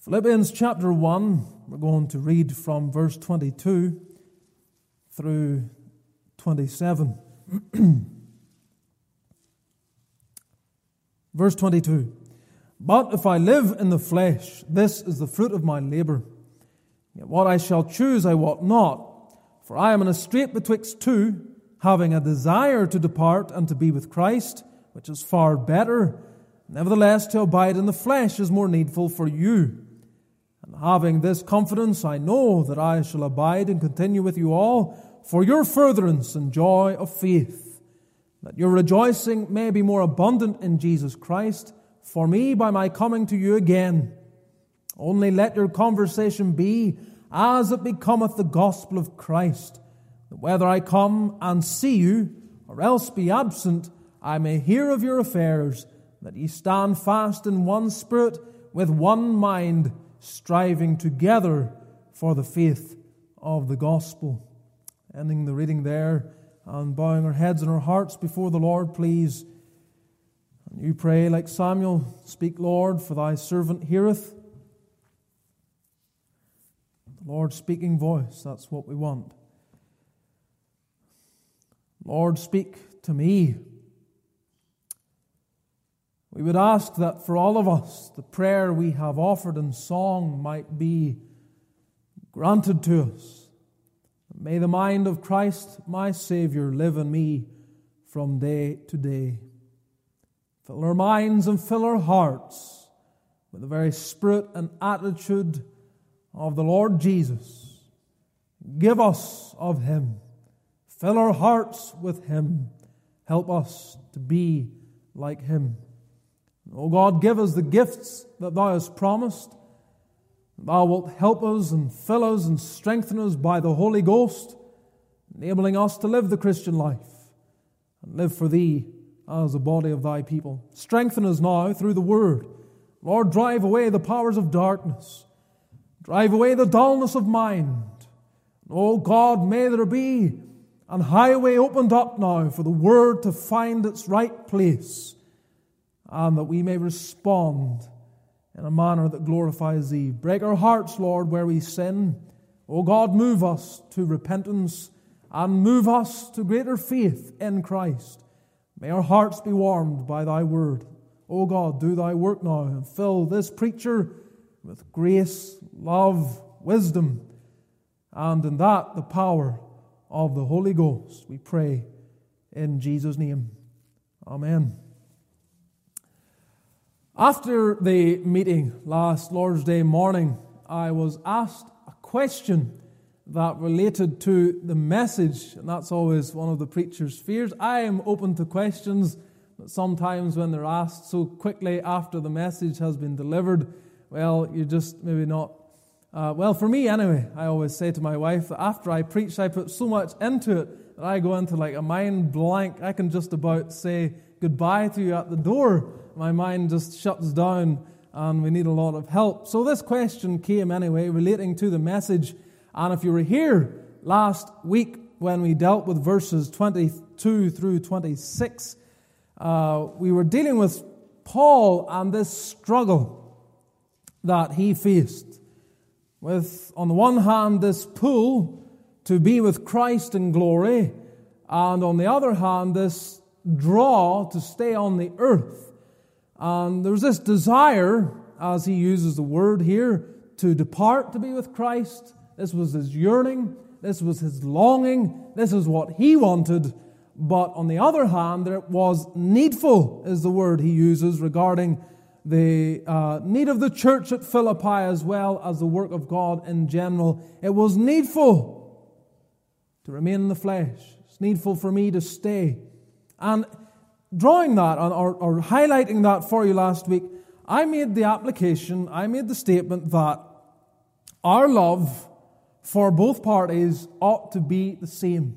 Philippians chapter 1, we're going to read from verse 22 through 27. Verse 22. But if I live in the flesh, this is the fruit of my labor. Yet what I shall choose I wot not, for I am in a strait betwixt two, having a desire to depart and to be with Christ, which is far better. Nevertheless, to abide in the flesh is more needful for you. And having this confidence, I know that I shall abide and continue with you all for your furtherance and joy of faith, that your rejoicing may be more abundant in Jesus Christ, for me by my coming to you again. Only let your conversation be as it becometh the gospel of Christ, that whether I come and see you, or else be absent, I may hear of your affairs, that ye stand fast in one spirit, with one mind, striving together for the faith of the gospel. Ending the reading there and bowing our heads and our hearts before the Lord, please. And you pray like Samuel, speak, Lord, for thy servant heareth. The Lord's speaking voice, that's what we want. Lord, speak to me. We would ask that for all of us, the prayer we have offered in song might be granted to us. May the mind of Christ, my Savior, live in me from day to day. Fill our minds and fill our hearts with the very spirit and attitude of the Lord Jesus. Give us of Him. Fill our hearts with Him. Help us to be like Him. O God, give us the gifts that Thou hast promised. Thou wilt help us and fill us and strengthen us by the Holy Ghost, enabling us to live the Christian life and live for Thee as a body of Thy people. Strengthen us now through the Word. Lord, drive away the powers of darkness. Drive away the dullness of mind. O God, may there be an highway opened up now for the Word to find its right place, and that we may respond in a manner that glorifies Thee. Break our hearts, Lord, where we sin. O God, move us to repentance and move us to greater faith in Christ. May our hearts be warmed by Thy Word. O God, do Thy work now and fill this preacher with grace, love, wisdom, and in that the power of the Holy Ghost. We pray in Jesus' name. Amen. After the meeting last Lord's Day morning, I was asked a question that related to the message, and that's always one of the preacher's fears. I am open to questions, but sometimes when they're asked so quickly after the message has been delivered, well, you're just maybe not... well, for me anyway, I always say to my wife that after I preach, I put so much into it that I go into like a mind blank. I can just about say goodbye to you at the door. My mind just shuts down and we need a lot of help. So this question came anyway relating to the message. And if you were here last week when we dealt with verses 22 through 26, we were dealing with Paul and this struggle that he faced with, on the one hand, this pull to be with Christ in glory, and on the other hand, this draw to stay on the earth. And there's this desire, as he uses the word here, to depart to be with Christ. This was his yearning. This was his longing. This is what he wanted. But on the other hand, it was needful, is the word he uses regarding the need of the church at Philippi as well as the work of God in general. It was needful to remain in the flesh. It's needful for me to stay. And drawing that or highlighting that for you last week, I made the statement that our love for both parties ought to be the same.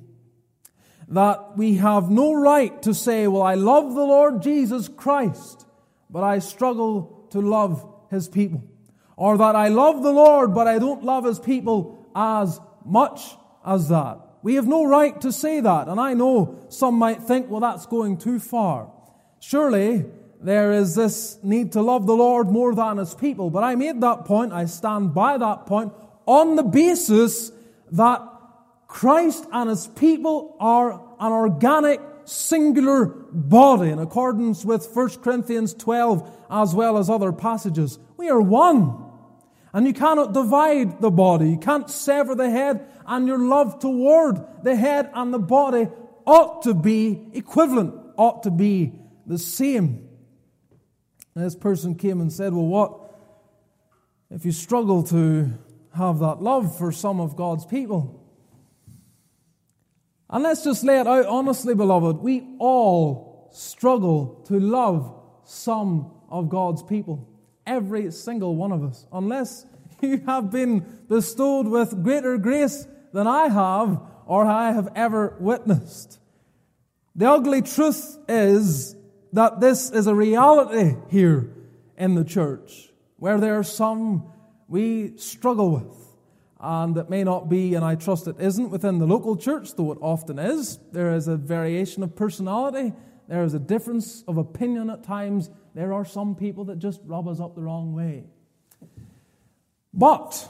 That we have no right to say, well, I love the Lord Jesus Christ, but I struggle to love His people. Or that I love the Lord, but I don't love His people as much as that. We have no right to say that. And I know some might think, well, that's going too far. Surely, there is this need to love the Lord more than His people. But I made that point, I stand by that point, on the basis that Christ and His people are an organic, singular body, in accordance with 1 Corinthians 12, as well as other passages. We are one. And you cannot divide the body. You can't sever the head, and your love toward the head and the body ought to be equivalent, ought to be the same. And this person came and said, well, what if you struggle to have that love for some of God's people? And let's just lay it out honestly, beloved. We all struggle to love some of God's people. Every single one of us. Unless you have been bestowed with greater grace than I have or I have ever witnessed. The ugly truth is that this is a reality here in the church, where there are some we struggle with. And it may not be, and I trust it isn't, within the local church, though it often is. There is a variation of personality. There is a difference of opinion at times. There are some people that just rub us up the wrong way. But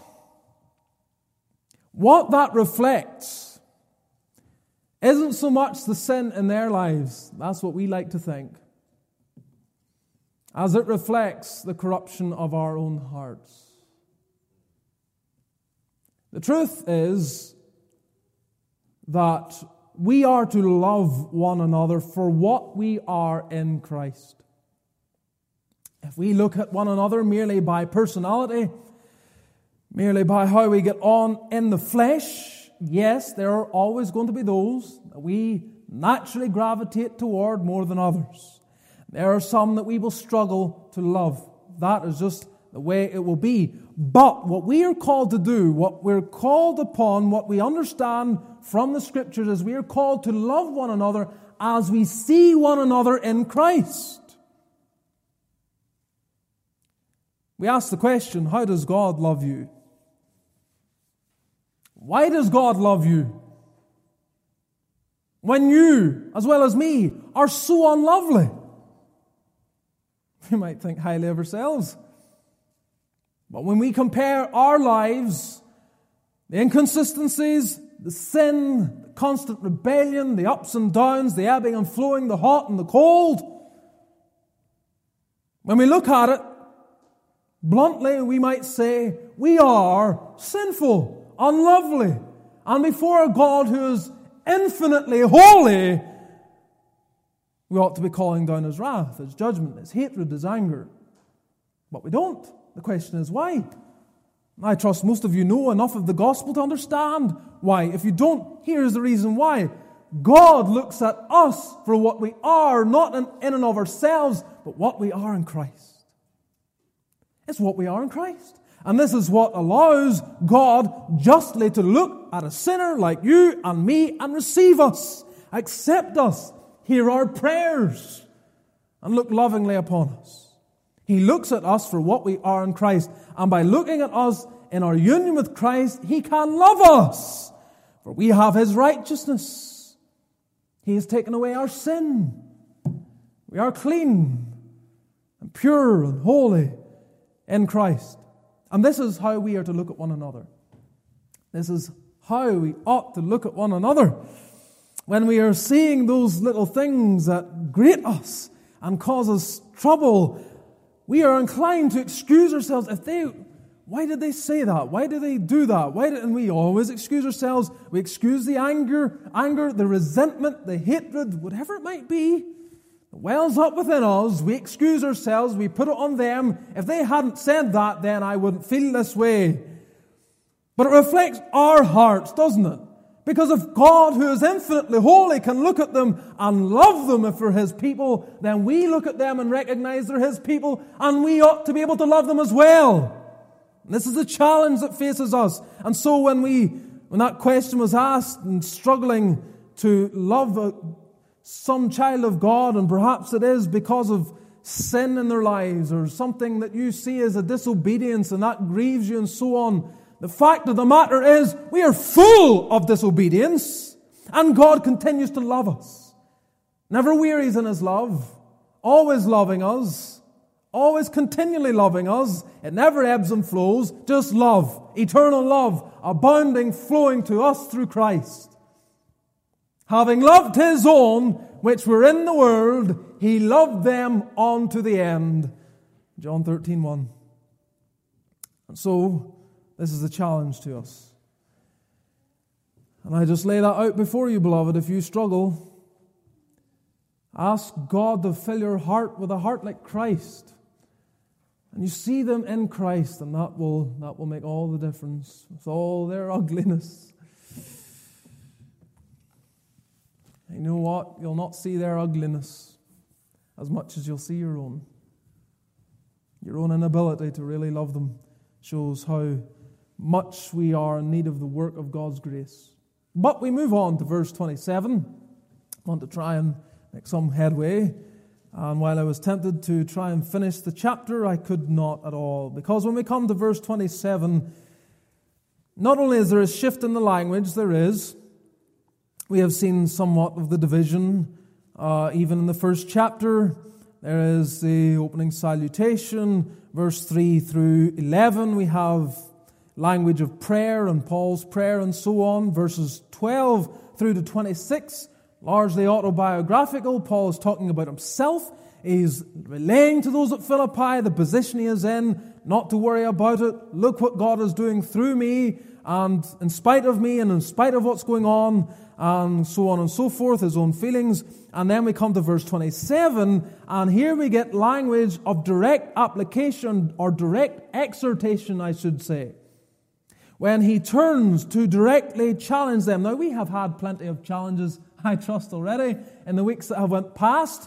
what that reflects isn't so much the sin in their lives, that's what we like to think, as it reflects the corruption of our own hearts. The truth is that we are to love one another for what we are in Christ. If we look at one another merely by personality, merely by how we get on in the flesh, yes, there are always going to be those that we naturally gravitate toward more than others. There are some that we will struggle to love. That is just the way it will be. But what we are called to do, what we're called upon, what we understand from the Scriptures is we are called to love one another as we see one another in Christ. We ask the question, how does God love you? Why does God love you? When you, as well as me, are so unlovely. We might think highly of ourselves. But when we compare our lives, the inconsistencies, the sin, the constant rebellion, the ups and downs, the ebbing and flowing, the hot and the cold, when we look at it, bluntly we might say, we are sinful, unlovely, and before a God who is infinitely holy, we ought to be calling down His wrath, His judgment, His hatred, His anger. But we don't. The question is why? I trust most of you know enough of the gospel to understand why. If you don't, here's the reason why. God looks at us for what we are, not in and of ourselves, but what we are in Christ. It's what we are in Christ. And this is what allows God justly to look at a sinner like you and me and receive us, accept us, hear our prayers, and look lovingly upon us. He looks at us for what we are in Christ. And by looking at us in our union with Christ, He can love us. For we have His righteousness. He has taken away our sin. We are clean and pure and holy in Christ. And this is how we are to look at one another. This is how we ought to look at one another. When we are seeing those little things that grate us and cause us trouble, we are inclined to excuse ourselves. Why did they say that? Why did they do that? And we always excuse ourselves. We excuse the anger, the resentment, the hatred, whatever it might be. It wells up within us. We excuse ourselves. We put it on them. If they hadn't said that, then I wouldn't feel this way. But it reflects our hearts, doesn't it? Because if God, who is infinitely holy, can look at them and love them if they're His people, then we look at them and recognize they're His people, and we ought to be able to love them as well. This is the challenge that faces us. And so when that question was asked and struggling to love some child of God, and perhaps it is because of sin in their lives or something that you see as a disobedience and that grieves you and so on, the fact of the matter is, we are full of disobedience, and God continues to love us. Never wearies in His love, always loving us, always continually loving us. It never ebbs and flows, just love, eternal love, abounding, flowing to us through Christ. Having loved His own, which were in the world, He loved them unto the end. John 13:1. And so, this is the challenge to us. And I just lay that out before you, beloved. If you struggle, ask God to fill your heart with a heart like Christ. And you see them in Christ, and that will make all the difference with all their ugliness. And you know what? You'll not see their ugliness as much as you'll see your own. Your own inability to really love them shows how much we are in need of the work of God's grace. But we move on to verse 27. I want to try and make some headway. And while I was tempted to try and finish the chapter, I could not at all. Because when we come to verse 27, not only is there a shift in the language, we have seen somewhat of the division. Even in the first chapter, there is the opening salutation. Verse 3 through 11, we have language of prayer and Paul's prayer and so on. Verses 12 through to 26, largely autobiographical. Paul is talking about himself. He's relaying to those at Philippi the position he is in, not to worry about it. Look what God is doing through me, and in spite of me, and in spite of what's going on, and so on and so forth, his own feelings. And then we come to verse 27, and here we get language of direct application, or direct exhortation, I should say, when he turns to directly challenge them. Now, we have had plenty of challenges, I trust, already in the weeks that have went past.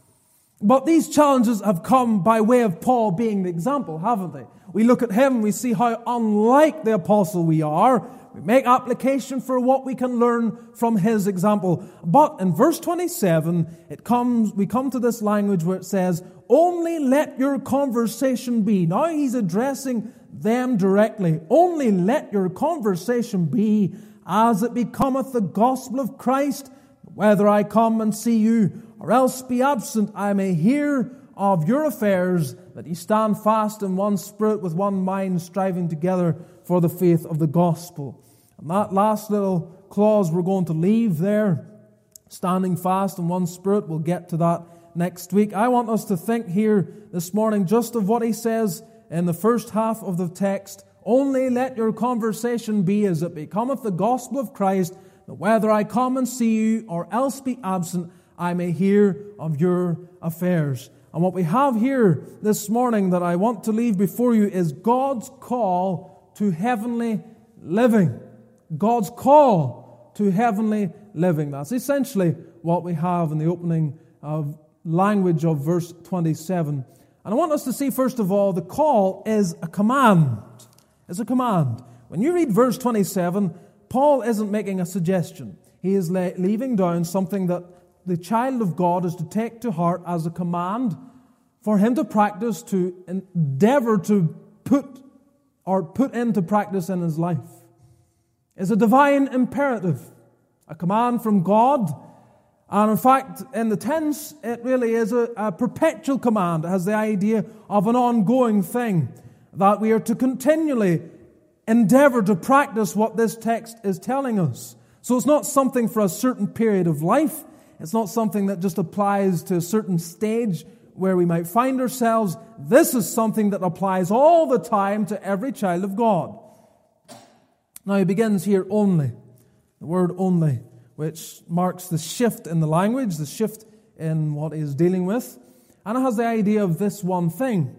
But these challenges have come by way of Paul being the example, haven't they? We look at him, we see how unlike the apostle we are. We make application for what we can learn from his example. But in verse 27, we come to this language where it says, only let your conversation be. Now he's addressing them directly. Only let your conversation be as it becometh the gospel of Christ, whether I come and see you, or else be absent, I may hear of your affairs, that ye stand fast in one spirit, with one mind, striving together for the faith of the gospel. And that last little clause we're going to leave there, standing fast in one spirit, we'll get to that next week. I want us to think here this morning just of what he says in the first half of the text. Only let your conversation be as it becometh the gospel of Christ, that whether I come and see you, or else be absent, I may hear of your affairs. And what we have here this morning that I want to leave before you is God's call to heavenly living. God's call to heavenly living. That's essentially what we have in the opening of language of verse 27. And I want us to see, first of all, the call is a command. It's a command. When you read verse 27, Paul isn't making a suggestion. He is leaving down something that the child of God is to take to heart as a command for him to practice, to endeavor to put into practice in his life. It's a divine imperative, a command from God. And in fact, in the tense, it really is a perpetual command. It has the idea of an ongoing thing, that we are to continually endeavor to practice what this text is telling us. So it's not something for a certain period of life. It's not something that just applies to a certain stage where we might find ourselves. This is something that applies all the time to every child of God. Now he begins here only, the word only, which marks the shift in the language, the shift in what he is dealing with. And it has the idea of this one thing.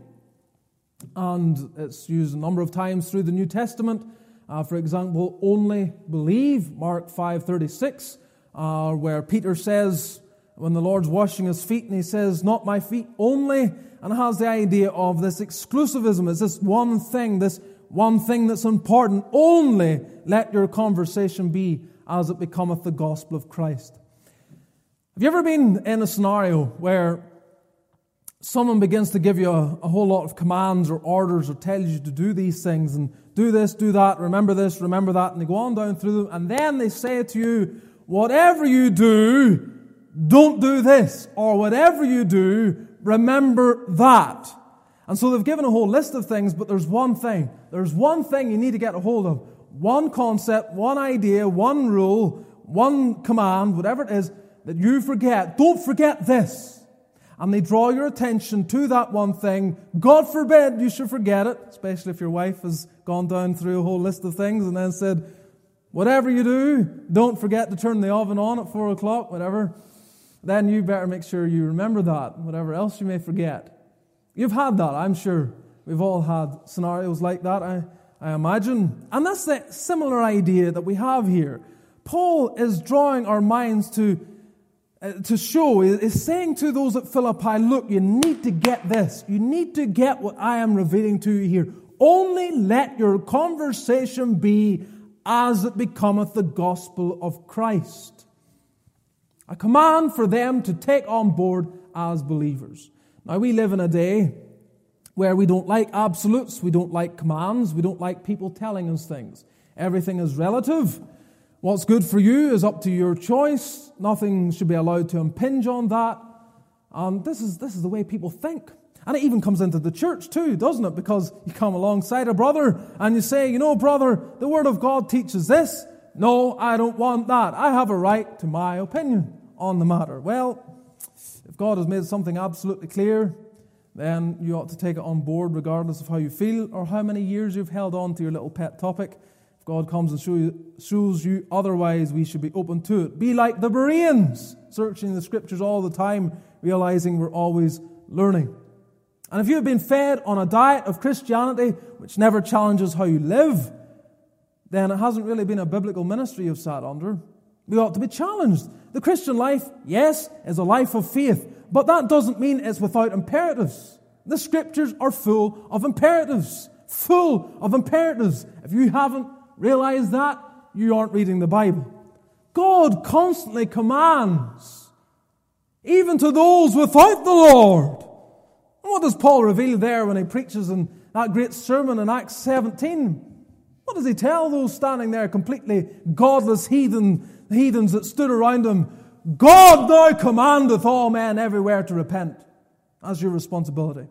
And it's used a number of times through the New Testament. For example, only believe, Mark 5:36, where Peter says, when the Lord's washing his feet, and he says, not my feet only, and it has the idea of this exclusivism. It's this one thing that's important. Only let your conversation be as it becometh the gospel of Christ. Have you ever been in a scenario where someone begins to give you a whole lot of commands or orders, or tells you to do these things, and do this, do that, remember this, remember that, and they go on down through them, and then they say to you, whatever you do, don't do this. Or whatever you do, remember that. And so they've given a whole list of things, but there's one thing. There's one thing you need to get a hold of. One concept, one idea, one rule, one command, whatever it is, that you forget. Don't forget this. And they draw your attention to that one thing. God forbid you should forget it, especially if your wife has gone down through a whole list of things and then said, whatever you do, don't forget to turn the oven on at 4 o'clock, whatever. Then you better make sure you remember that, whatever else you may forget. You've had that, I'm sure. We've all had scenarios like that, I imagine. And that's the similar idea that we have here. Paul is drawing our minds to show, is saying to those at Philippi, look, you need to get this. You need to get what I am revealing to you here. Only let your conversation be as it becometh the gospel of Christ. A command for them to take on board as believers. Now, we live in a day where we don't like absolutes, we don't like commands, we don't like people telling us things. Everything is relative. What's good for you is up to your choice. Nothing should be allowed to impinge on that. This is the way people think. And it even comes into the church too, doesn't it? Because you come alongside a brother and you say, you know, brother, the Word of God teaches this. No, I don't want that. I have a right to my opinion on the matter. Well, if God has made something absolutely clear, then you ought to take it on board regardless of how you feel or how many years you've held on to your little pet topic. If God comes and shows you otherwise, we should be open to it. Be like the Bereans, searching the Scriptures all the time, realizing we're always learning. And if you have been fed on a diet of Christianity which never challenges how you live, then it hasn't really been a biblical ministry you've sat under. We ought to be challenged. The Christian life, yes, is a life of faith, but that doesn't mean it's without imperatives. The Scriptures are full of imperatives. Full of imperatives. If you haven't realized that, you aren't reading the Bible. God constantly commands, even to those without the Lord. And what does Paul reveal there when he preaches in that great sermon in Acts 17? What does he tell those standing there, completely godless heathens that stood around him? God now commandeth all men everywhere to repent. That's your responsibility.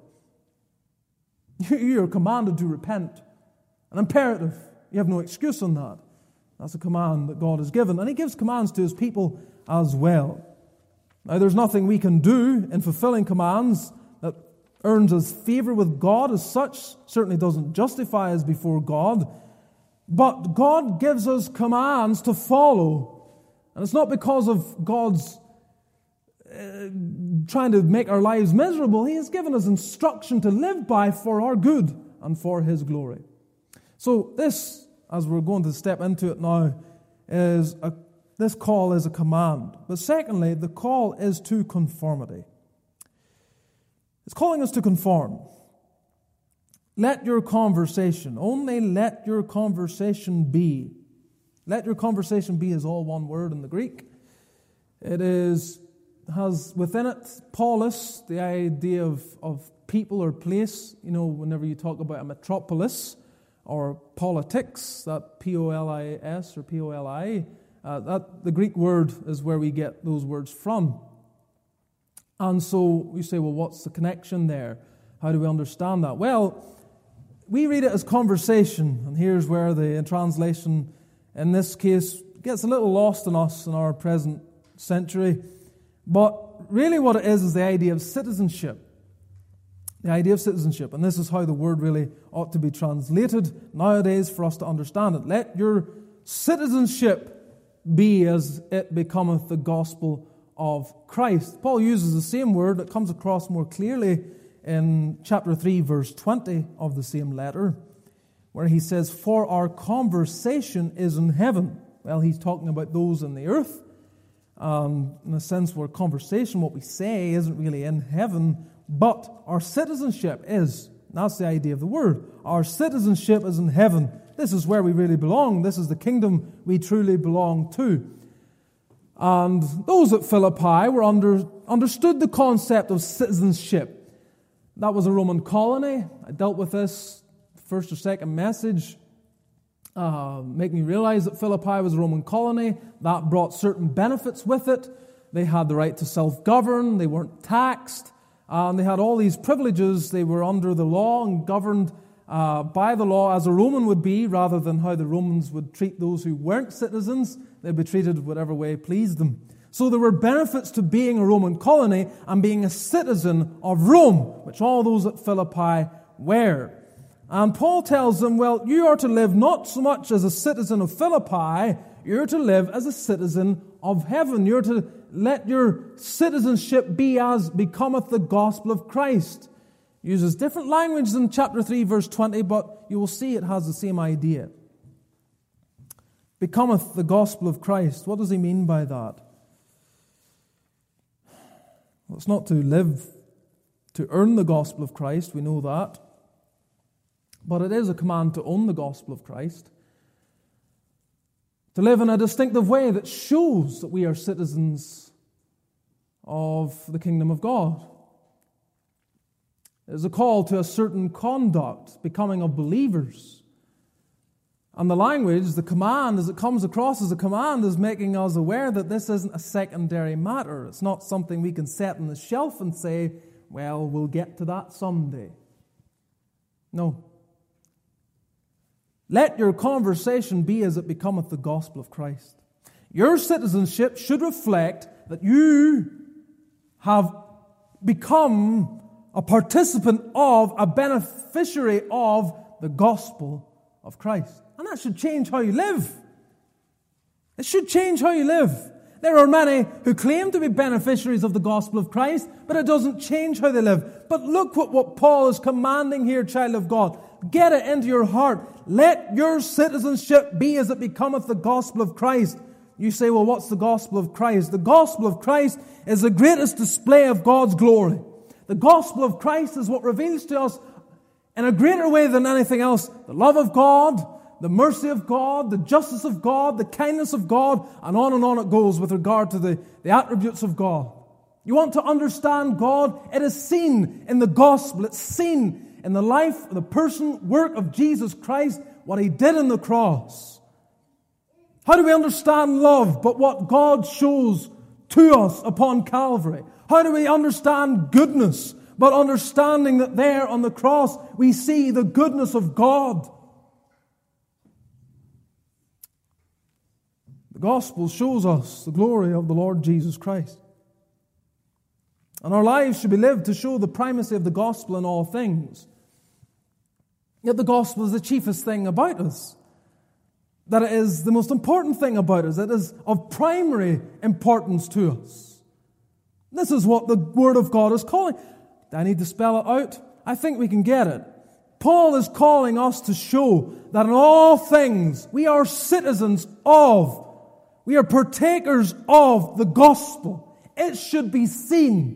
You are commanded to repent. An imperative. You have no excuse on that. That's a command that God has given. And He gives commands to His people as well. Now, there's nothing we can do in fulfilling commands that earns us favor with God as such. Certainly doesn't justify us before God. But God gives us commands to follow. And it's not because of God's trying to make our lives miserable. He has given us instruction to live by for our good and for His glory. So this, as we're going to step into it now, this call is a command. But secondly, the call is to conformity. It's calling us to conform. Let your conversation, only let your conversation be. Let your conversation be is all one word in the Greek. It has within it polis, the idea of people or place. You know, whenever you talk about a metropolis or politics, that P-O-L-I-S or P-O-L-I, that the Greek word is where we get those words from. And so you say, well, what's the connection there? How do we understand that? Well, we read it as conversation, and here's where the translation in this case gets a little lost in us in our present century. But really what it is the idea of citizenship. The idea of citizenship. And this is how the word really ought to be translated nowadays for us to understand it. Let your citizenship be as it becometh the gospel of Christ. Paul uses the same word that comes across more clearly in chapter 3, verse 20 of the same letter, where he says, for our conversation is in heaven. Well, he's talking about those in the earth. In a sense where conversation, what we say, isn't really in heaven, but our citizenship is. That's the idea of the word. Our citizenship is in heaven. This is where we really belong. This is the kingdom we truly belong to. And those at Philippi were understood the concept of citizenship. That was a Roman colony. I dealt with this first or second message, making me realize that Philippi was a Roman colony. That brought certain benefits with it. They had the right to self-govern. They weren't taxed. And they had all these privileges. They were under the law and governed by the law as a Roman would be, rather than how the Romans would treat those who weren't citizens. They'd be treated whatever way pleased them. So there were benefits to being a Roman colony and being a citizen of Rome, which all those at Philippi were. And Paul tells them, well, you are to live not so much as a citizen of Philippi, you're to live as a citizen of heaven. You're to let your citizenship be as becometh the gospel of Christ. Uses different language than chapter 3, verse 20, but you will see it has the same idea. Becometh the gospel of Christ. What does he mean by that? Well, it's not to live to earn the gospel of Christ, we know that. But it is a command to own the gospel of Christ. To live in a distinctive way that shows that we are citizens of the kingdom of God. It is a call to a certain conduct, becoming of believers. And the language, the command, as it comes across as a command, is making us aware that this isn't a secondary matter. It's not something we can set on the shelf and say, well, we'll get to that someday. No. Let your conversation be as it becometh the gospel of Christ. Your citizenship should reflect that you have become a participant of, a beneficiary of the gospel of Christ. And that should change how you live. It should change how you live. There are many who claim to be beneficiaries of the gospel of Christ, but it doesn't change how they live. But look what Paul is commanding here, child of God. Get it into your heart. Let your citizenship be as it becometh the gospel of Christ. You say, well, what's the gospel of Christ? The gospel of Christ is the greatest display of God's glory. The gospel of Christ is what reveals to us in a greater way than anything else the love of God, the mercy of God, the justice of God, the kindness of God, and on it goes with regard to the attributes of God. You want to understand God? It is seen in the gospel. It's seen in the life, the person, work of Jesus Christ, what He did on the cross. How do we understand love but what God shows to us upon Calvary? How do we understand goodness but understanding that there on the cross we see the goodness of God? The gospel shows us the glory of the Lord Jesus Christ. And our lives should be lived to show the primacy of the gospel in all things. Yet the gospel is the chiefest thing about us. That it is the most important thing about us. It is of primary importance to us. This is what the Word of God is calling. Do I need to spell it out? I think we can get it. Paul is calling us to show that in all things we are citizens of, we are partakers of the gospel. It should be seen.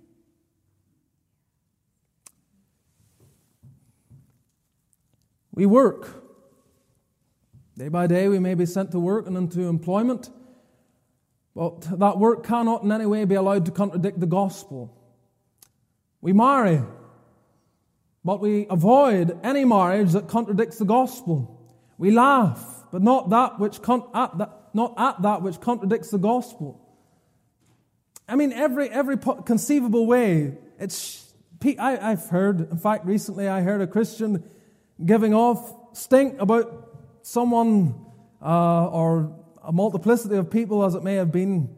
We work. Day by day we may be sent to work and into employment, but that work cannot in any way be allowed to contradict the gospel. We marry, but we avoid any marriage that contradicts the gospel. We laugh, but not at that which contradicts the gospel. I mean, every conceivable way. I've heard, in fact, recently I heard a Christian giving off stink about someone or a multiplicity of people, as it may have been,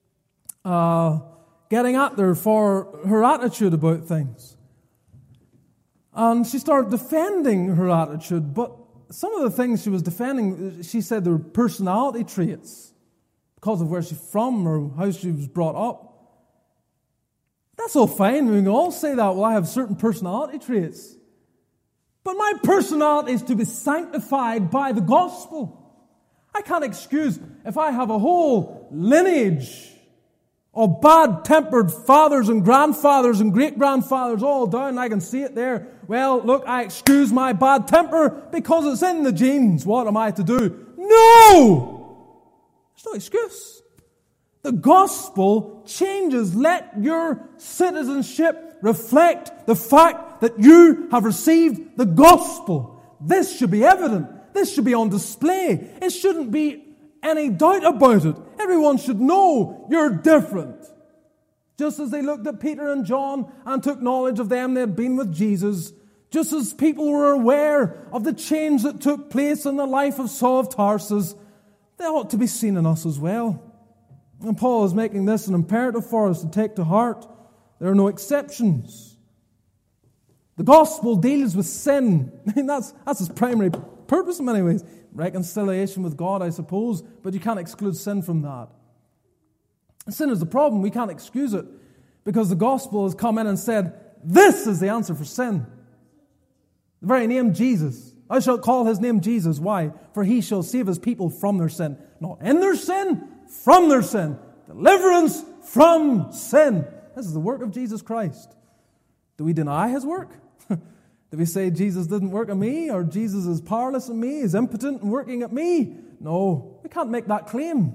getting at her for her attitude about things. And she started defending her attitude, but some of the things she was defending, she said they were personality traits because of where she's from or how she was brought up. That's all fine. We can all say that. Well, I have certain personality traits. But my personality is to be sanctified by the gospel. I can't excuse if I have a whole lineage of bad-tempered fathers and grandfathers and great-grandfathers all down. I can see it there. Well, look, I excuse my bad temper because it's in the genes. What am I to do? No! There's no excuse. The gospel changes. Let your citizenship reflect the fact that you have received the gospel. This should be evident. This should be on display. It shouldn't be any doubt about it. Everyone should know you're different. Just as they looked at Peter and John and took knowledge of them, they had been with Jesus. Just as people were aware of the change that took place in the life of Saul of Tarsus, they ought to be seen in us as well. And Paul is making this an imperative for us to take to heart. There are no exceptions. The gospel deals with sin. I mean, that's its primary purpose in many ways. Reconciliation with God, I suppose, but you can't exclude sin from that. Sin is the problem. We can't excuse it because the gospel has come in and said, this is the answer for sin. The very name Jesus. I shall call his name Jesus. Why? For he shall save his people from their sin. Not in their sin, from their sin. Deliverance from sin. This is the work of Jesus Christ. Do we deny his work? Do we say Jesus didn't work on me, or Jesus is powerless in me, is impotent in working at me? No, we can't make that claim.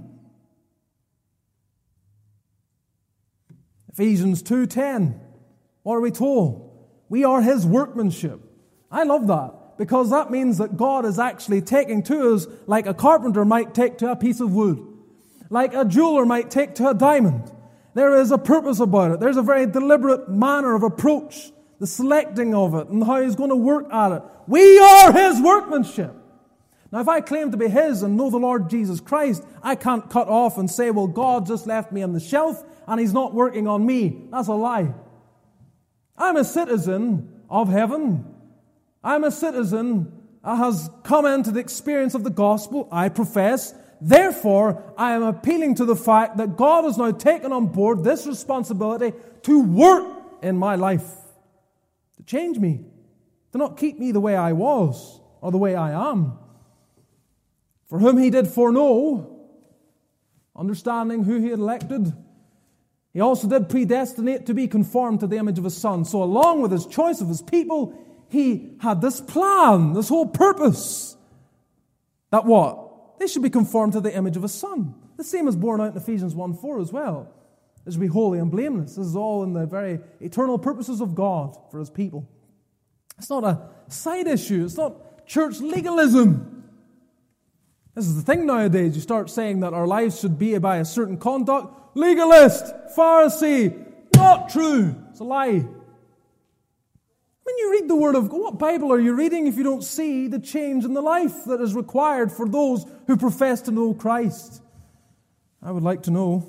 Ephesians 2:10. What are we told? We are his workmanship. I love that, because that means that God is actually taking to us like a carpenter might take to a piece of wood, like a jeweler might take to a diamond. There is a purpose about it. There's a very deliberate manner of approach, the selecting of it, and how he's going to work at it. We are his workmanship. Now, if I claim to be his and know the Lord Jesus Christ, I can't cut off and say, well, God just left me on the shelf and he's not working on me. That's a lie. I'm a citizen of heaven. I'm a citizen that has come into the experience of the gospel. I profess. Therefore, I am appealing to the fact that God has now taken on board this responsibility to work in my life, to change me, to not keep me the way I was or the way I am. For whom he did foreknow, understanding who he had elected, he also did predestinate to be conformed to the image of his Son. So along with his choice of his people, he had this plan, this whole purpose, that what? They should be conformed to the image of his Son. The same is borne out in Ephesians 1:4 as well. They should be holy and blameless. This is all in the very eternal purposes of God for his people. It's not a side issue. It's not church legalism. This is the thing nowadays. You start saying that our lives should be by a certain conduct. Legalist, Pharisee, not true. It's a lie. When you read the Word of God, what Bible are you reading if you don't see the change in the life that is required for those who profess to know Christ? I would like to know.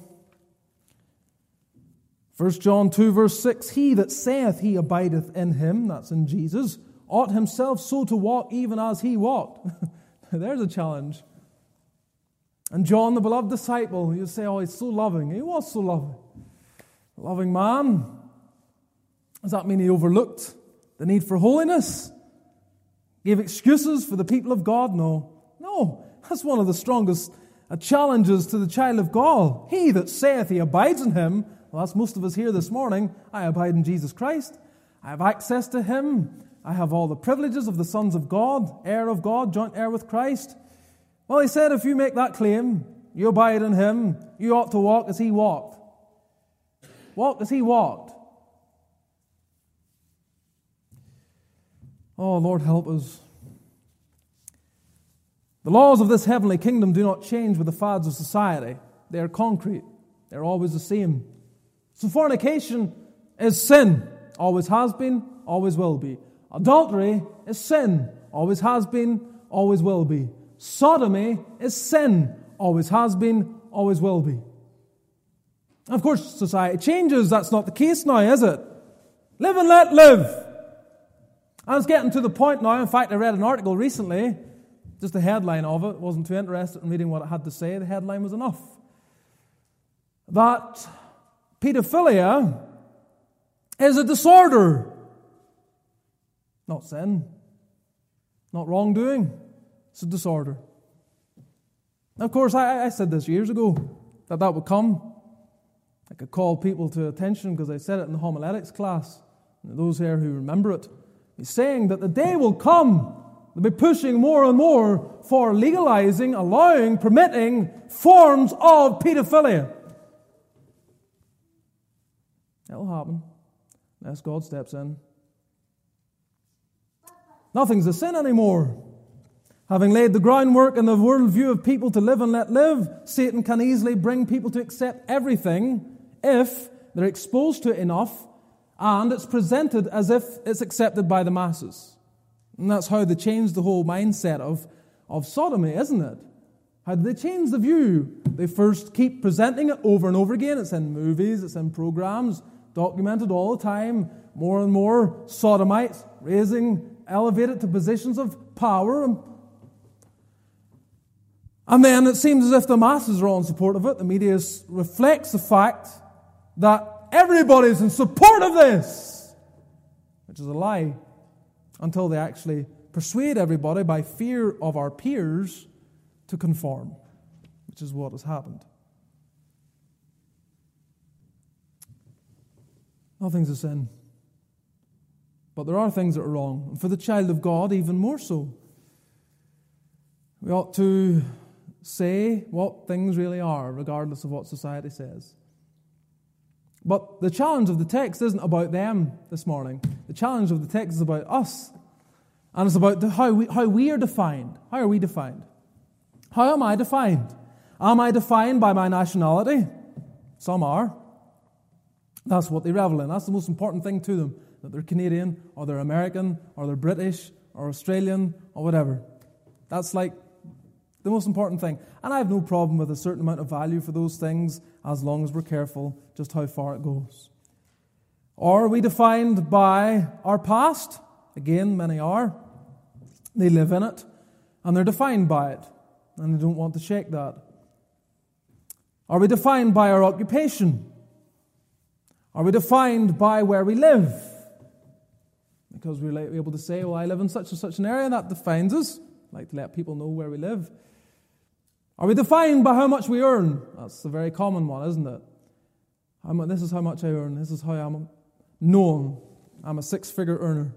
1 John 2 verse 6, he that saith he abideth in him, that's in Jesus, ought himself so to walk even as he walked. There's a challenge. And John, the beloved disciple, you say, oh, he's so loving. He was so loving. A loving man. Does that mean he overlooked the need for holiness? Gave excuses for the people of God? No. That's one of the strongest challenges to the child of God. He that saith he abides in him, well, that's most of us here this morning. I abide in Jesus Christ. I have access to him. I have all the privileges of the sons of God, heir of God, joint heir with Christ. Well, he said, if you make that claim, you abide in him, you ought to walk as he walked. Walk as he walked. Oh, Lord, help us. The laws of this heavenly kingdom do not change with the fads of society. They are concrete. They're always the same. So fornication is sin. Always has been, always will be. Adultery is sin. Always has been, always will be. Sodomy is sin. Always has been, always will be. Of course, society changes. That's not the case now, is it? Live and let live. I was getting to the point now. In fact, I read an article recently, just the headline of it. Wasn't too interested in reading what it had to say. The headline was enough. That pedophilia is a disorder. Not sin. Not wrongdoing. It's a disorder. Now, of course, I said this years ago, that would come. I could call people to attention because I said it in the homiletics class. And those here who remember it. He's saying that the day will come, they'll be pushing more and more for legalizing, allowing, permitting forms of pedophilia. That'll happen unless God steps in. Nothing's a sin anymore. Having laid the groundwork in the worldview of people to live and let live, Satan can easily bring people to accept everything if they're exposed to it enough and it's presented as if it's accepted by the masses. And that's how they changed the whole mindset of sodomy, isn't it? How did they change the view? They first keep presenting it over and over again. It's in movies, it's in programs, documented all the time. More and more sodomites elevated to positions of power. And then it seems as if the masses are all in support of it. The media reflects the fact that everybody's in support of this, which is a lie, until they actually persuade everybody by fear of our peers to conform, which is what has happened. Nothing's a sin, but there are things that are wrong, and for the child of God, even more so. We ought to say what things really are, regardless of what society says. But the challenge of the text isn't about them this morning. The challenge of the text is about us. And it's about how we are defined. How are we defined? How am I defined? Am I defined by my nationality? Some are. That's what they revel in. That's the most important thing to them, that they're Canadian, or they're American, or they're British, or Australian, or whatever. That's like the most important thing. And I have no problem with a certain amount of value for those things as long as we're careful just how far it goes. Or are we defined by our past? Again, many are. They live in it, and they're defined by it, and they don't want to shake that. Are we defined by our occupation? Are we defined by where we live? Because we're able to say, well, I live in such and such an area, and that defines us. I like to let people know where we live. Are we defined by how much we earn? That's a very common one, isn't it? This is how much I earn. This is how I'm known. I'm a 6-figure earner.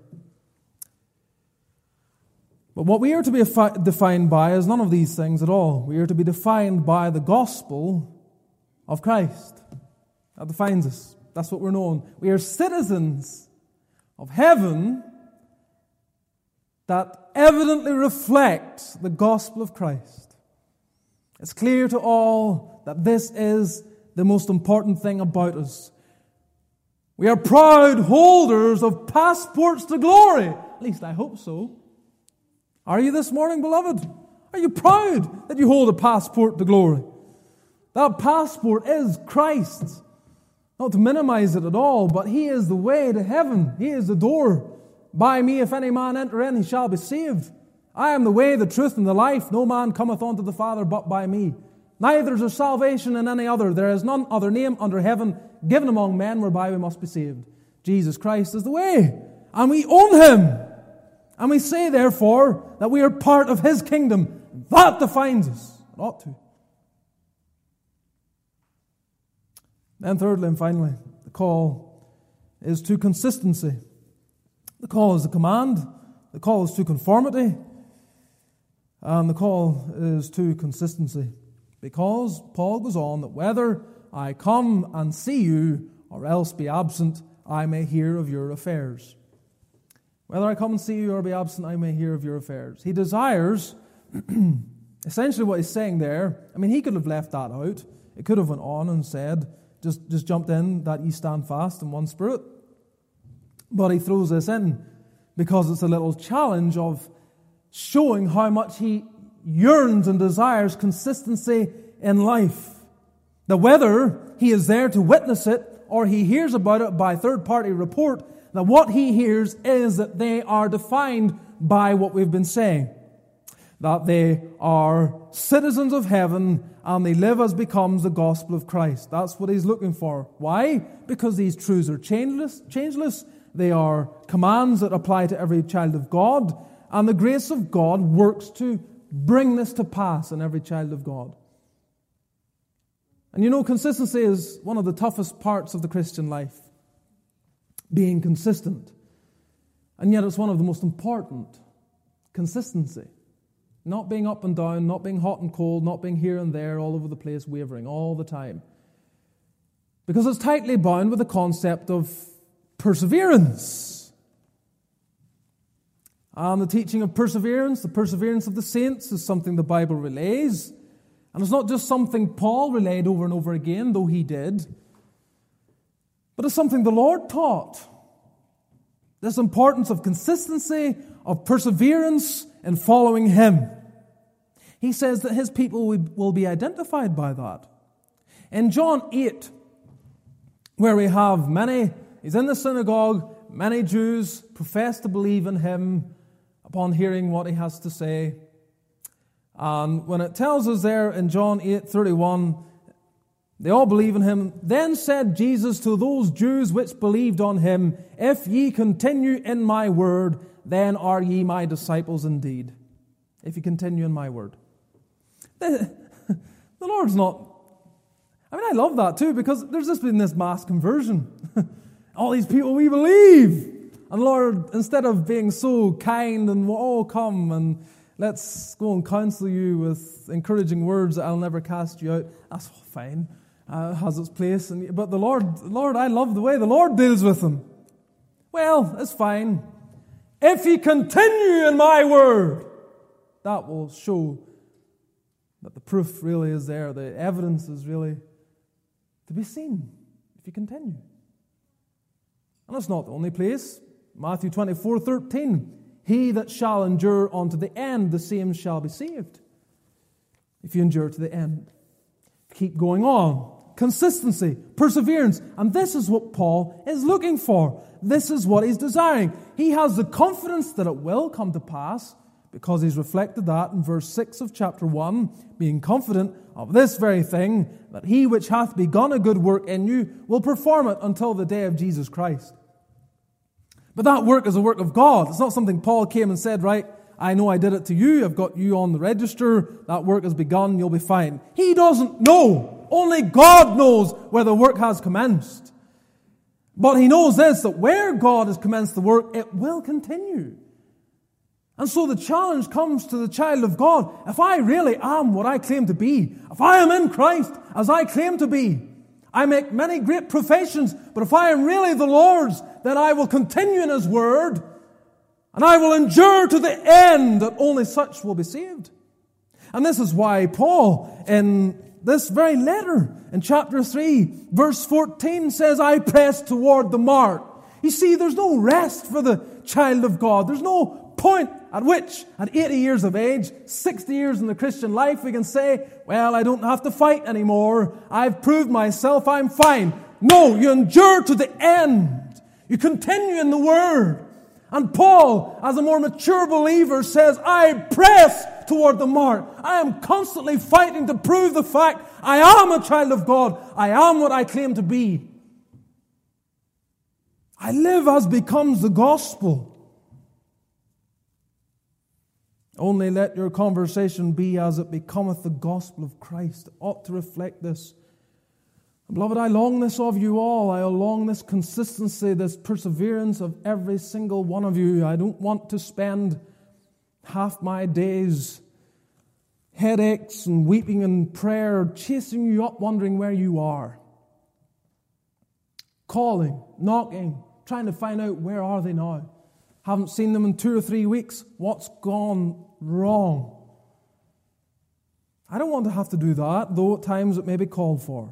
But what we are to be defined by is none of these things at all. We are to be defined by the gospel of Christ. That defines us. That's what we're known. We are citizens of heaven that evidently reflect the gospel of Christ. It's clear to all that this is the most important thing about us. We are proud holders of passports to glory. At least I hope so. Are you this morning, beloved? Are you proud that you hold a passport to glory? That passport is Christ. Not to minimize it at all, but He is the way to heaven. He is the door. By me, if any man enter in, he shall be saved. I am the way, the truth, and the life. No man cometh unto the Father but by me. Neither is there salvation in any other. There is none other name under heaven given among men whereby we must be saved. Jesus Christ is the way. And we own Him. And we say, therefore, that we are part of His kingdom. That defines us. It ought to. Then thirdly and finally, the call is to consistency. The call is a command. The call is to conformity. And the call is to consistency. Because Paul goes on that whether I come and see you or else be absent, I may hear of your affairs. Whether I come and see you or be absent, I may hear of your affairs. He desires, essentially what he's saying there, he could have left that out. It could have went on and said, just jumped in that ye stand fast in one spirit. But he throws this in because it's a little challenge of showing how much he yearns and desires consistency in life. That whether he is there to witness it or he hears about it by third-party report, that what he hears is that they are defined by what we've been saying. That they are citizens of heaven and they live as becomes the gospel of Christ. That's what he's looking for. Why? Because these truths are changeless. They are commands that apply to every child of God. And the grace of God works to bring this to pass in every child of God. And consistency is one of the toughest parts of the Christian life. Being consistent. And yet it's one of the most important. Consistency. Not being up and down, not being hot and cold, not being here and there, all over the place, wavering all the time. Because it's tightly bound with the concept of perseverance. And the teaching of perseverance, the perseverance of the saints, is something the Bible relays. And it's not just something Paul relayed over and over again, though he did, but it's something the Lord taught. This importance of consistency, of perseverance in following Him. He says that His people will be identified by that. In John 8, where we have he's in the synagogue, many Jews profess to believe in Him upon hearing what He has to say. And when it tells us there in John 8:31, they all believe in Him. Then said Jesus to those Jews which believed on Him, If ye continue in my word, then are ye my disciples indeed. If you continue in my word. The Lord's not... I love that too, because there's just been this mass conversion. All these people, we believe. And Lord, instead of being so kind and we'll all come and let's go and counsel you with encouraging words that I'll never cast you out, that's fine. Has its place. But the Lord, I love the way the Lord deals with them. Well, it's fine. If ye continue in my word, that will show that the proof really is there. The evidence is really to be seen if you continue. And that's not the only place. Matthew 24:13. He that shall endure unto the end, the same shall be saved. If you endure to the end. Keep going on. Consistency, perseverance. And this is what Paul is looking for. This is what he's desiring. He has the confidence that it will come to pass, because he's reflected that in verse 6 of chapter 1, being confident of this very thing, that he which hath begun a good work in you will perform it until the day of Jesus Christ. But that work is a work of God. It's not something Paul came and said, right, I know I did it to you, I've got you on the register, that work has begun, you'll be fine. He doesn't know. Only God knows where the work has commenced. But he knows this, that where God has commenced the work, it will continue. And so the challenge comes to the child of God. If I really am what I claim to be, if I am in Christ as I claim to be, I make many great professions, but if I am really the Lord's, then I will continue in His word, and I will endure to the end, that only such will be saved. And this is why Paul, in this very letter, in chapter 3, verse 14, says, I press toward the mark. You see, there's no rest for the child of God. There's no point at which, at 80 years of age, 60 years in the Christian life, we can say, well, I don't have to fight anymore. I've proved myself, I'm fine. No, you endure to the end. You continue in the Word. And Paul, as a more mature believer, says, I press toward the mark. I am constantly fighting to prove the fact I am a child of God. I am what I claim to be. I live as becomes the gospel. Only let your conversation be as it becometh the gospel of Christ. It ought to reflect this. Beloved, I long this of you all. I long this consistency, this perseverance of every single one of you. I don't want to spend half my days headaches and weeping in prayer, chasing you up, wondering where you are. Calling, knocking, trying to find out where are they now. Haven't seen them in 2 or 3 weeks. What's gone wrong? I don't want to have to do that, though at times it may be called for.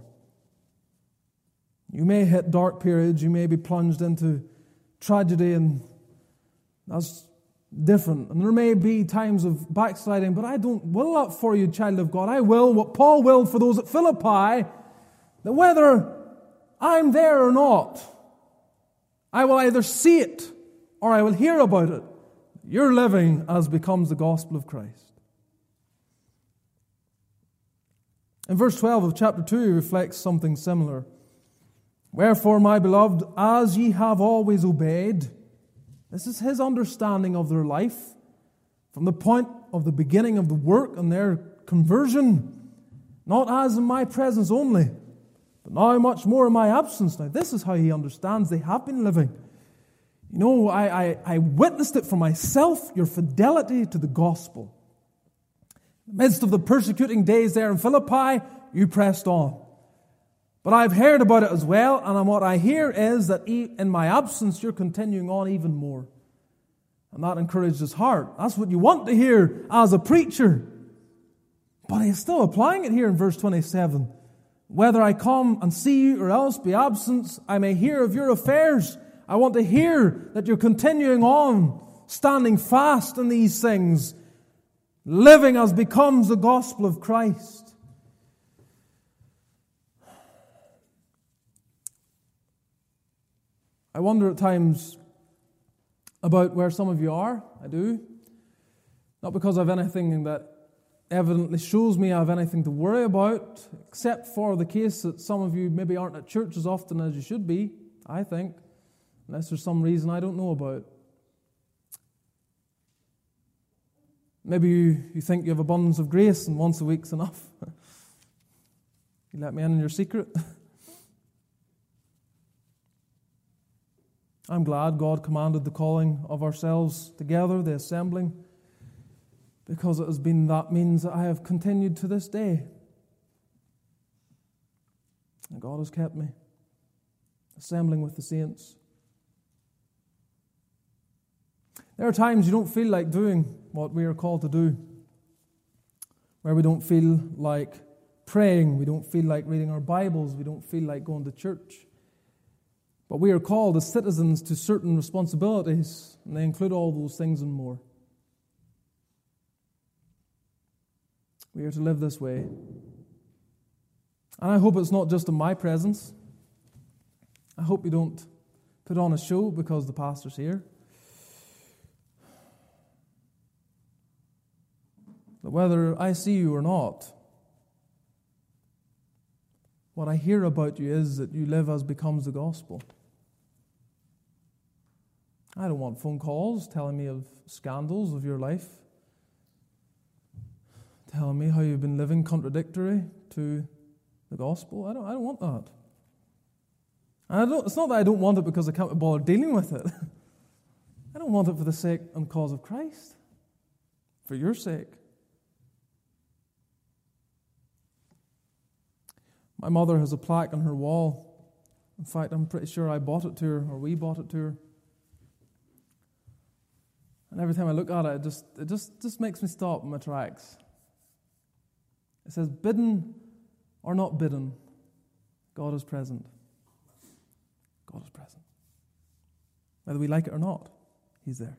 You may hit dark periods, you may be plunged into tragedy, and that's different. And there may be times of backsliding, but I don't will that for you, child of God. I will what Paul willed for those at Philippi, that whether I'm there or not, I will either see it or I will hear about it. You're living as becomes the gospel of Christ. In verse 12 of chapter 2, he reflects something similar. Wherefore, my beloved, as ye have always obeyed, this is his understanding of their life, from the point of the beginning of the work and their conversion, not as in my presence only, but now much more in my absence. Now, this is how he understands they have been living. You know, I witnessed it for myself, your fidelity to the gospel. In the midst of the persecuting days there in Philippi, you pressed on. But I've heard about it as well, and what I hear is that in my absence, you're continuing on even more. And that encouraged his heart. That's what you want to hear as a preacher. But he's still applying it here in verse 27. Whether I come and see you or else be absent, I may hear of your affairs. I want to hear that you're continuing on, standing fast in these things, living as becomes the gospel of Christ. I wonder at times about where some of you are. I do. Not because I have anything that evidently shows me I have anything to worry about, except for the case that some of you maybe aren't at church as often as you should be, I think, unless there's some reason I don't know about. Maybe you think you have abundance of grace and once a week's enough. You let me in on your secret. I'm glad God commanded the calling of ourselves together, the assembling, because it has been that means that I have continued to this day. And God has kept me assembling with the saints. There are times you don't feel like doing what we are called to do, where we don't feel like praying, we don't feel like reading our Bibles, we don't feel like going to church. But we are called as citizens to certain responsibilities, and they include all those things and more. We are to live this way. And I hope it's not just in my presence. I hope you don't put on a show because the pastor's here. That whether I see you or not, what I hear about you is that you live as becomes the gospel. I don't want phone calls telling me of scandals of your life, telling me how you've been living contradictory to the gospel. I don't want that. And it's not that I don't want it because I can't be bothered dealing with it. I don't want it for the sake and cause of Christ, for your sake. My mother has a plaque on her wall. In fact, I'm pretty sure I bought it to her, or we bought it to her. And every time I look at it, it just makes me stop in my tracks. It says, bidden or not bidden, God is present. God is present. Whether we like it or not, He's there.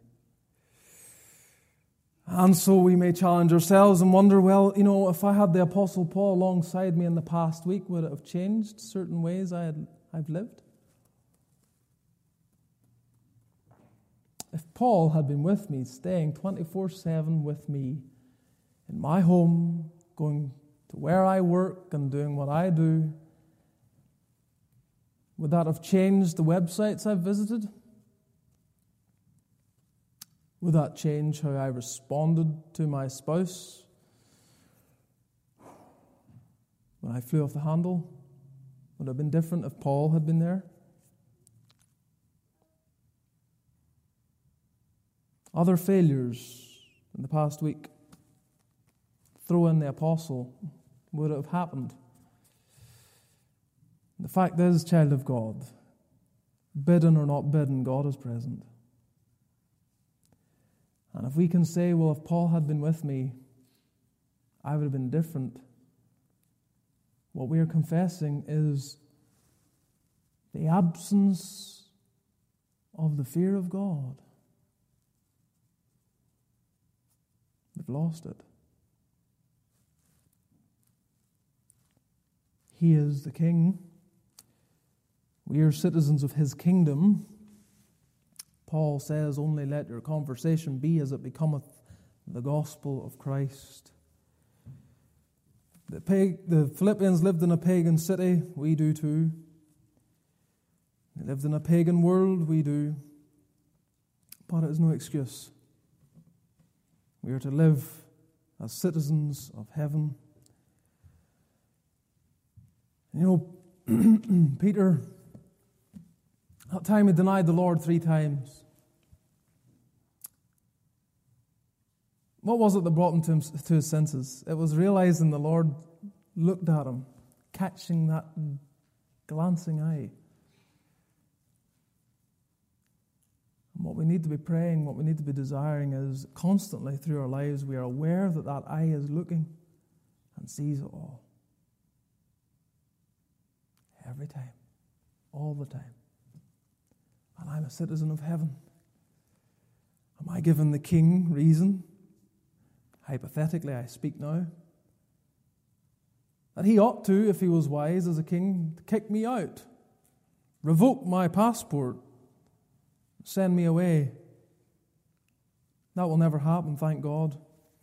And so we may challenge ourselves and wonder, well, if I had the Apostle Paul alongside me in the past week, would it have changed certain ways I've lived? If Paul had been with me, staying 24/7 with me in my home, going to where I work and doing what I do, would that have changed the websites I've visited? Would that change how I responded to my spouse when I flew off the handle? Would it have been different if Paul had been there? Other failures in the past week. Throw in the apostle. Would it have happened? The fact is, child of God, bidden or not bidden, God is present. And if we can say, well, if Paul had been with me, I would have been different. What we are confessing is the absence of the fear of God. We've lost it. He is the King. We are citizens of His kingdom. Paul says, only let your conversation be as it becometh the gospel of Christ. The Philippians lived in a pagan city. We do too. They lived in a pagan world. We do. But it is no excuse. We are to live as citizens of heaven. Peter, that time he denied the Lord 3 times. What was it that brought him to his senses? It was realizing the Lord looked at him, catching that glancing eye. And what we need to be praying, what we need to be desiring is constantly through our lives we are aware that that eye is looking and sees it all. Every time. All the time. And I'm a citizen of heaven. Am I giving the king reason? Hypothetically, I speak now. That he ought to, if he was wise as a king, kick me out, revoke my passport, send me away. That will never happen, thank God.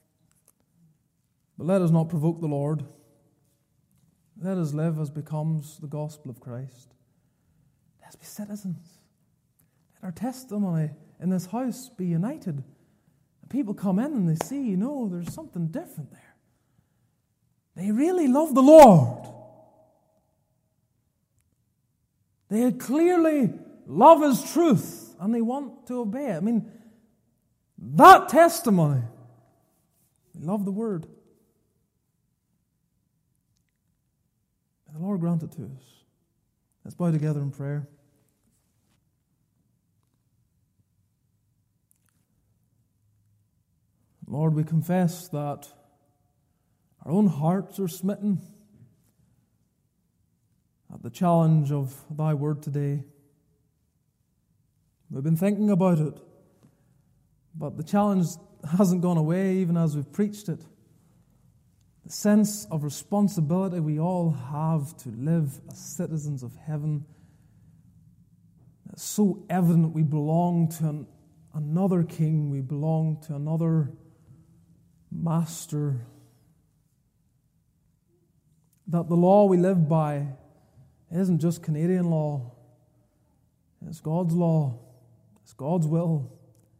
But let us not provoke the Lord. Let us live as becomes the gospel of Christ. Let's be citizens. Let our testimony in this house be united. People come in and they see, there's something different there. They really love the Lord. They clearly love His truth and they want to obey it. I mean, that testimony, they love the Word. May the Lord grant it to us. Let's bow together in prayer. Lord, we confess that our own hearts are smitten at the challenge of Thy Word today. We've been thinking about it, but the challenge hasn't gone away even as we've preached it. The sense of responsibility we all have to live as citizens of heaven. It's so evident we belong to another king, we belong to another master. That the law we live by isn't just Canadian law. It's God's law. It's God's will.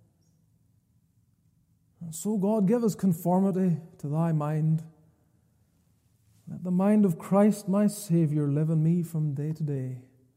And so, God, give us conformity to Thy mind. Let the mind of Christ, my Savior, live in me from day to day.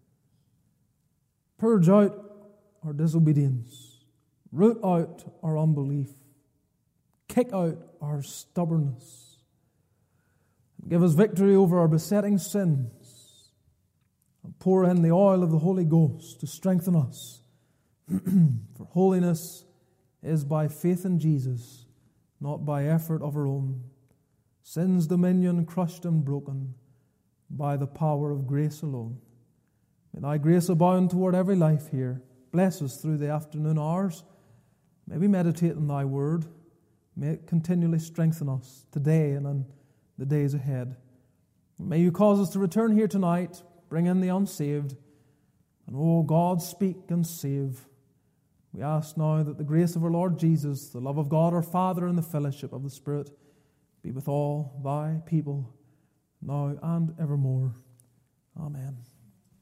Purge out our disobedience. Root out our unbelief. Kick out our stubbornness. Give us victory over our besetting sins. And pour in the oil of the Holy Ghost to strengthen us. For holiness is by faith in Jesus, not by effort of our own. Sin's dominion crushed and broken by the power of grace alone. May Thy grace abound toward every life here. Bless us through the afternoon hours. May we meditate on Thy Word. May it continually strengthen us today and in the days ahead. May You cause us to return here tonight, bring in the unsaved, and, oh God, speak and save. We ask now that the grace of our Lord Jesus, the love of God our Father, and the fellowship of the Spirit be with all Thy people, now and evermore. Amen.